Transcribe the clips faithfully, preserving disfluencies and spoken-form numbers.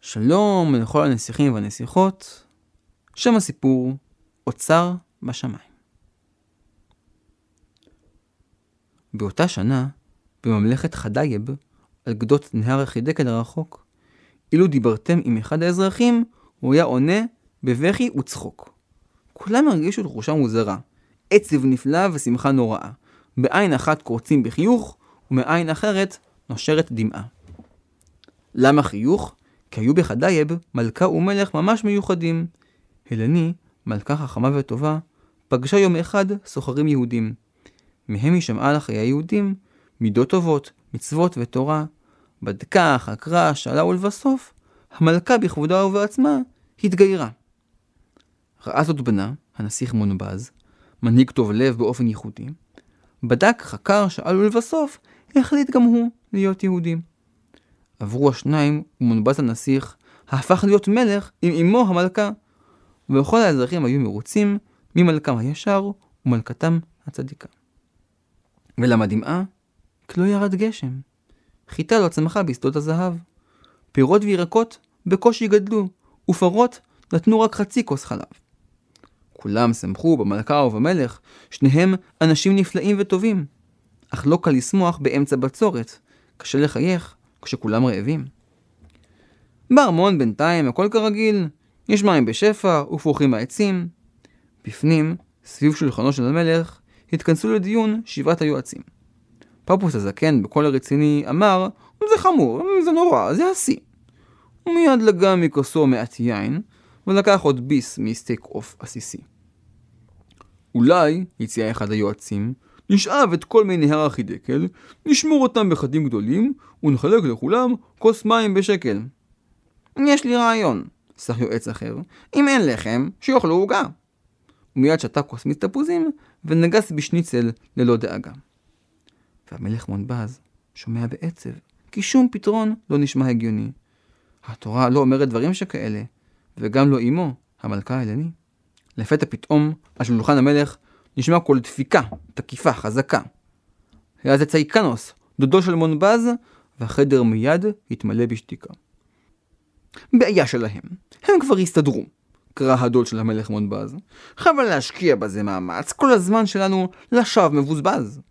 שלום לכל הנסיכים והנסיכות, שם הסיפור אוצר בשמיים. באותה שנה, בממלכת חדייב, על גדות נהר החידקל הרחוק, אילו דיברתם עם אחד האזרחים, הוא היה עונה בבכי וצחוק. כולם הרגישו תחושה מוזרה, עצב נפלא ושמחה נוראה. בעין אחת קורצים בחיוך, ומעין אחרת נושרת דמעה. למה חיוך? כי היו בחדייב מלכה ומלך ממש מיוחדים. הלני, מלכה חכמה וטובה, פגשה יום אחד סוחרים יהודים. מהם היא שמעה על חיי היהודים, מידות טובות, מצוות ותורה. בדקה, חקרה, שאלה ולבסוף, המלכה בכבודה ובעצמה התגיירה. ראה זאת בנה, הנסיך מונבז, מנהיג טוב לב באופן ייחודי. בדק, חקר, שאל ולבסוף, החליט גם הוא להיות יהודי. עברו השניים ומונבז הנסיך הפך להיות מלך עם אמו המלכה, וכל האזרחים היו מרוצים ממלכם הישר ומלכתם הצדיקה. ולמה דמעה? כי לא ירד גשם. חיטה לא צמחה בשדות הזהב. פירות וירקות בקושי גדלו, ופרות נתנו רק חצי כוס חלב. כולם שמחו במלכה ובמלך, שניהם אנשים נפלאים וטובים. אך לא קל לשמוח באמצע בצורת, קשה לחייך כשכולם רעבים. בארמון בינתיים הכל כרגיל, יש מים בשפע ופרוחים העצים. בפנים, סביב שולחנו של המלך, התכנסו לדיון שבעת היועצים. פפוס הזקן בקול הרציני אמר, זה חמור, זה נורא, זה השיא. ומיד לגע מכוסו מעט יין, ולקח עוד ביס מסטייק עוף עסיסי. אולי, הציע אחד היועצים, נשאב את כל מי נהר החידקל, נשמור אותם בחדים גדולים, ונחלק לכולם כוס מים בשקל. יש לי רעיון, סך יועץ אחר, אם אין לחם, שיאכלו עוגה. ומיד שתה כוס מיץ תפוזים, ונגס בשניצל ללא דאגה. והמלך מונבז שומע בעצב, כי שום פתרון לא נשמע הגיוני. התורה לא אומרת דברים שכאלה, וגם לא אמו, המלכה הלני. לפתע פתאום, על שולחן המלך, נשמע קול דפיקה, תקיפה, חזקה. היה זה צייקנוס, דודו של מונבז, והחדר מיד התמלא בשתיקה. בעיה שלהם, הם כבר הסתדרו, קרא הדוד של המלך מונבז. חבל להשקיע בזה מאמץ, כל הזמן שלנו לשווא מבוזבז.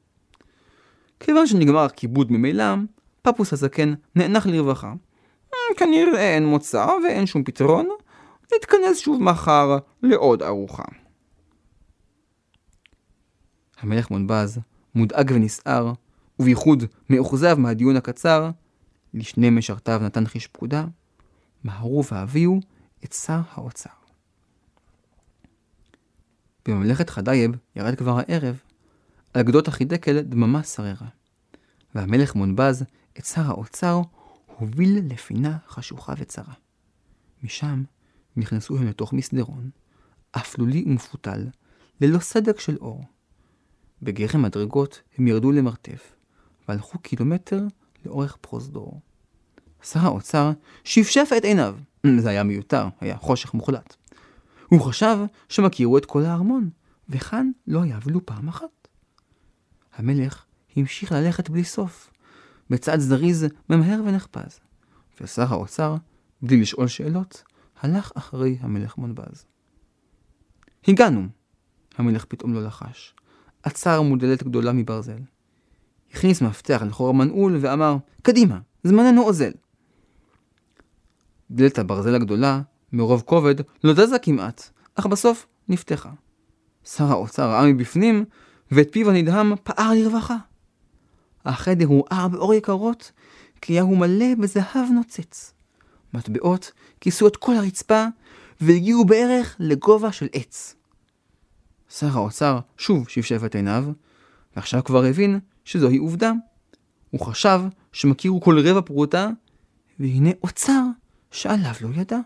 כיוון שנגמר הכיבוד ממילא, פפוס הזקן נאנח לרווחה. כנראה אין מוצא ואין שום פתרון, נתכנס שוב מחר לעוד ארוחה. המלך מונבז, מודאג ונסער, ובייחוד מאוכזב מהדיון הקצר, לשני משרתיו נתן חיש פקודה, מהרו והביאו את שר האוצר. בממלכת חדייב ירד כבר הערב, על גדות החידקל דממה שררה, והמלך מונבז את שר האוצר הוביל לפינה חשוכה וצרה. משם נכנסו הם לתוך מסדרון, אפלולי ומפותל, ללא סדק של אור. בגרם מדרגות הם ירדו למרתף, והלכו קילומטר לאורך פרוזדור. שר האוצר שפשף את עיניו. זה היה מיותר, היה חושך מוחלט. הוא חשב שמכירו את כל הארמון, וכאן לא היה ולו פעם אחת. המלך המשיך ללכת בלי סוף, בצעד זריז ממהר ונחפז, ושר האוצר, בלי לשאול שאלות, הלך אחרי המלך מונבז. הגענו, המלך פתאום לא לחש. עצר מול דלת גדולה מברזל. הכניס מפתח לחור המנעול ואמר, קדימה, זמננו אוזל. דלת הברזל הגדולה, מרוב כובד, לא זזה כמעט, אך בסוף נפתחה. שר האוצר ראה מבפנים, ואת פיו הנדהם פער לרווחה. החדר הואר באור יקרות, כי היה הוא מלא בזהב נוצץ. מטבעות כיסו את כל הרצפה, והגיעו בערך לגובה של עץ. שר האוצר שוב שפשף את עיניו, ועכשיו כבר הבין שזוהי עובדה. הוא חשב שמכירו כל רבע פרוטה, והנה אוצר שעליו לא ידע.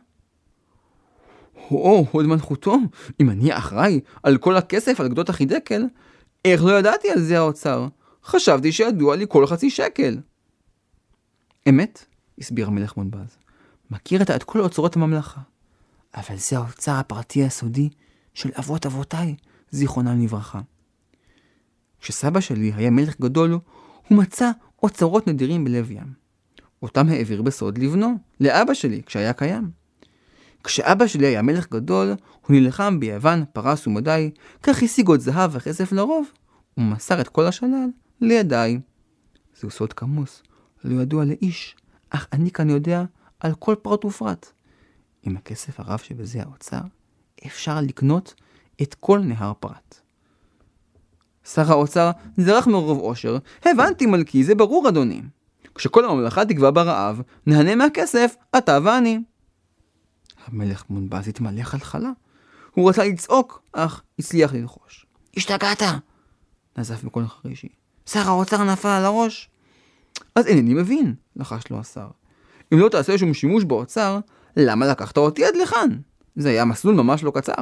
הו, הוד מנחותו, אם אני אחראי על כל הכסף על גדות החידקל, איך לא ידעתי על זה האוצר? חשבתי שידוע לי כל חצי שקל. אמת, הסביר המלך מונבז, מכיר אתה את כל אוצרות הממלכה, אבל זה האוצר הפרטי הסודי של אבות אבותיי, זיכרונם לברכה. כשסבא שלי היה מלך גדול, הוא מצא אוצרות נדירים בלב ים. אותם העביר בסוד לבנו, לאבא שלי, כשהיה קיים. כשאבא שלי היה מלך גדול, הוא נלחם ביוון, פרס ומדי, כך השיג עוד זהב וכסף לרוב, ומסר את כל השלל לידיי. זהו סוד כמוס, לא ידוע לאיש, אך אני כאן יודע על כל פרט ופרט. עם הכסף הרב שבזה האוצר, אפשר לקנות את כל נהר פרת. שר האוצר זרח מרוב עושר, הבנתי מלכי, זה ברור אדוני. כשכל הממלכה תגבה ברעב, נהנה מהכסף, אתה ואני. המלך מונבז התמלא חלחלה. הוא רצה לצעוק, אך הצליח ללחוש. השתגעת! נזף בקול חרישי. שר האוצר נפל על הראש. אז אינני מבין, לחש לו השר. אם לא תעשה שום שימוש באוצר, למה לקחת אותי עד לכאן? זה היה מסלול ממש לא קצר.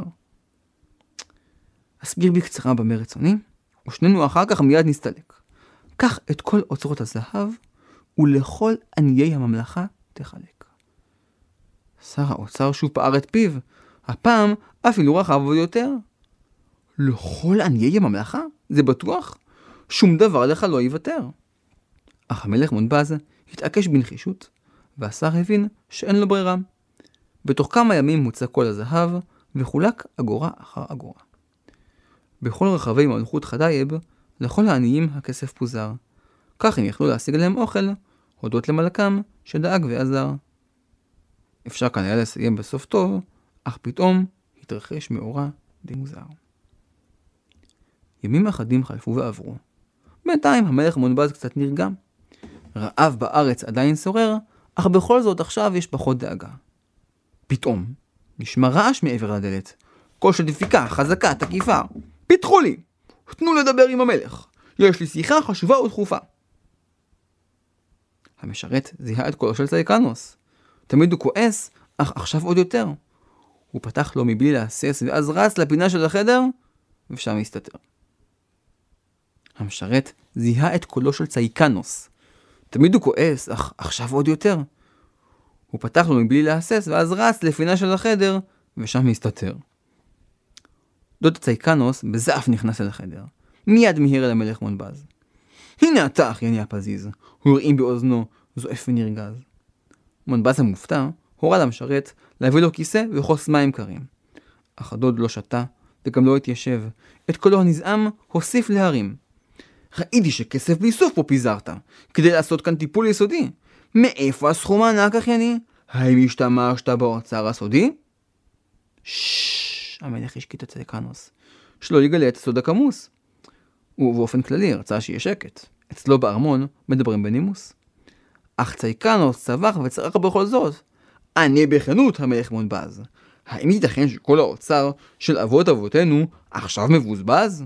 אסביר בקצרה במה רצוני, ושנינו אחר כך מיד נסתלק. קח את כל אוצרות הזהב, ולכל עניי הממלכה תחלק. שר האוצר שוב פער את פיו, הפעם אפילו רחב עוד יותר. לכל עניי הממלכה? זה בטוח? שום דבר לך לא יוותר. אך המלך מונבז התעקש בנחישות, והשר הבין שאין לו ברירה. בתוך כמה ימים מוצא כל הזהב, וחולק אגורה אחר אגורה. בכל רחבי מלכות חדייב, לכל העניים הכסף פוזר. כך הם יכלו להשיג להם אוכל, הודות למלכם שדאג ועזר. אפשר כנראה לסיים בסוף טוב, אך פתאום התרחש מאורע די מוזר. ימים אחדים חלפו ועברו. בינתיים המלך מונבז קצת נרגע. רעב בארץ עדיין שורר, אך בכל זאת עכשיו יש פחות דאגה. פתאום נשמע רעש מעבר לדלת. קול של דפיקה, חזקה, תקיפה. פתחו לי! תנו לדבר עם המלך. יש לי שיחה חשובה ודחופה. המשרת זיהה את קולו של צייקנוס. תמיד הוא כועס, אך עכשיו עוד יותר. הוא פתח לו מבלי להסס, ואז רץ לפינה של החדר, ושם הסתתר. המשרת זיהה את קולו של צייקנוס. תמיד הוא כועס, אך עכשיו עוד יותר. הוא פתח לו מבלי להסס, ואז רץ לפינה של החדר, ושם הסתתר. דוד צייקנוס בזעף נכנס אל החדר. מיד מהיר אל המלך מונבז. הנה אתה, אחייני הפזיז. הוא הרעים באוזנו, זועף ונרגז. מונבז המופתע הורה למשרת להביא לו כיסא וכוס מים קרים. אך הדוד לא שתה וגם לא התיישב. את קולו הנזעם הוסיף להרים. ראיתי שכסף באיסוף פה פיזרת, כדי לעשות כאן טיפול יסודי. מאיפה הסכום הענק, אחייני? האם השתמשת באוצר הסודי? ששש, המלך השקיט את צייקנוס, שלא יגלה את סוד הכמוס. ובאופן כללי רצה שיהיה שקט. אצלו בארמון מדברים בנימוס. אך צייקנוס צווח וצרח בכל זאת. אני בכנות המלך מונבז. האם ייתכן שכל האוצר של אבות אבותינו עכשיו מבוזבז?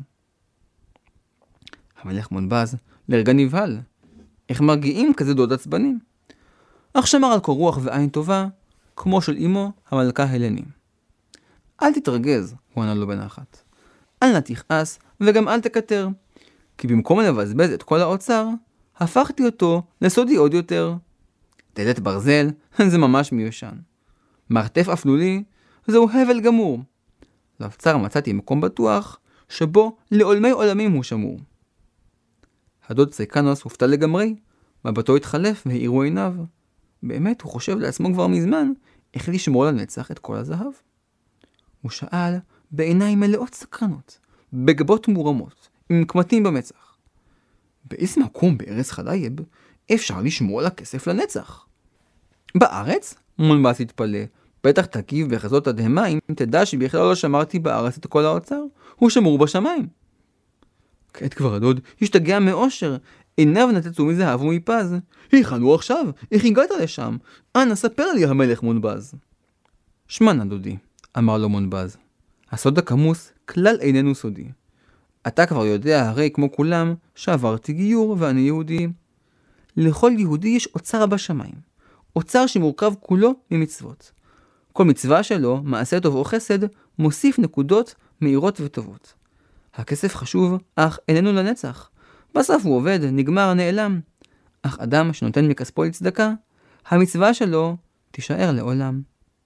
המלך מונבז לרגע נבהל. איך מרגיעים כזה דוד עצבני? אך שמר על קור רוח ועין טובה, כמו של אמו המלכה הלני. אל תתרגז, הוא ענה לו בנחת. אל נא תכעס וגם אל תקטר. כי במקום לבזבז את כל האוצר, הפכתי אותו לסודי עוד יותר. דלת ברזל זה ממש מיושן. מרתף אפלולי זהו הבל גמור. לאוצר מצאתי מקום בטוח, שבו לעולמי עולמים הוא שמור. הדוד צייקנוס הופתע לגמרי, מבטו התחלף והאירו עיניו. באמת הוא חושב לעצמו כבר מזמן, איך לשמור לנצח את כל הזהב. הוא שאל בעיניים מלאות סקרנות, בגבות מורמות, עם קמטים במצח. באיזה מקום בארץ חדייב אפשר לשמור על הכסף לנצח? בארץ? מונבז התפלא. בטח תגיב בחזות הדהמה אם תדע שבכלל לא שמרתי בארץ את כל האוצר, הוא שמור בשמיים. כעת כבר הדוד השתגע מאושר, עיניו נצצו מזהב ומפז. היכן הוא עכשיו? איך הגעת לשם? אנא ספר לי המלך מונבז. שמע נא דודי, אמר לו מונבז, הסוד הכמוס כלל איננו סודי. אתה כבר יודע הרי כמו כולם שעברתי גיור ואני יהודי. לכל יהודי יש אוצר בשמיים, אוצר שמורכב כולו ממצוות. כל מצווה שלו, מעשה טוב או חסד, מוסיף נקודות מהירות וטובות. הכסף חשוב, אך איננו לנצח. בסוף הוא עובד, נגמר, נעלם. אך אדם שנותן מכספו לצדקה, המצווה שלו תישאר לעולם.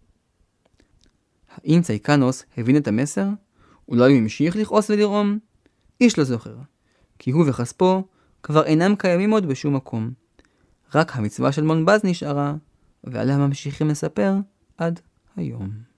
האם צייקנוס הבין את המסר? אולי הוא המשיך לכעוס ולרעום? איש לא זוכר, כי הוא וכספו כבר אינם קיימים עוד בשום מקום. רק המצווה של מונבז נשארה, ועליה ממשיכים לספר עד היום.